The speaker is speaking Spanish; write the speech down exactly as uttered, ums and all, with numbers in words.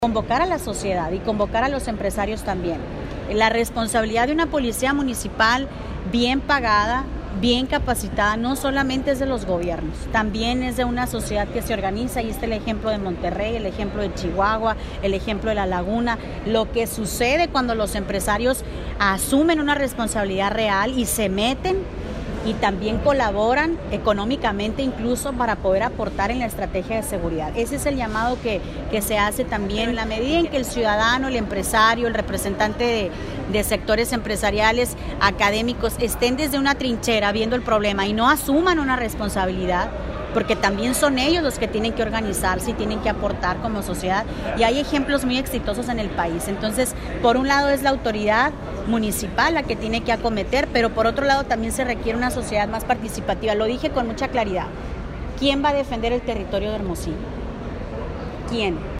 Convocar a la sociedad y convocar a los empresarios también. La responsabilidad de una policía municipal bien pagada, bien capacitada, no solamente es de los gobiernos, también es de una sociedad que se organiza, y este es el ejemplo de Monterrey, el ejemplo de Chihuahua, el ejemplo de La Laguna, lo que sucede cuando los empresarios asumen una responsabilidad real y se meten y también colaboran económicamente incluso para poder aportar en la estrategia de seguridad. Ese es el llamado que, que se hace también. En la medida en que el ciudadano, el empresario, el representante de, de sectores empresariales, académicos, estén desde una trinchera viendo el problema y no asuman una responsabilidad, porque también son ellos los que tienen que organizarse y tienen que aportar como sociedad, y hay ejemplos muy exitosos en el país. Entonces, por un lado es la autoridad municipal la que tiene que acometer, pero por otro lado también se requiere una sociedad más participativa. Lo dije con mucha claridad. ¿Quién va a defender el territorio de Hermosillo? ¿Quién?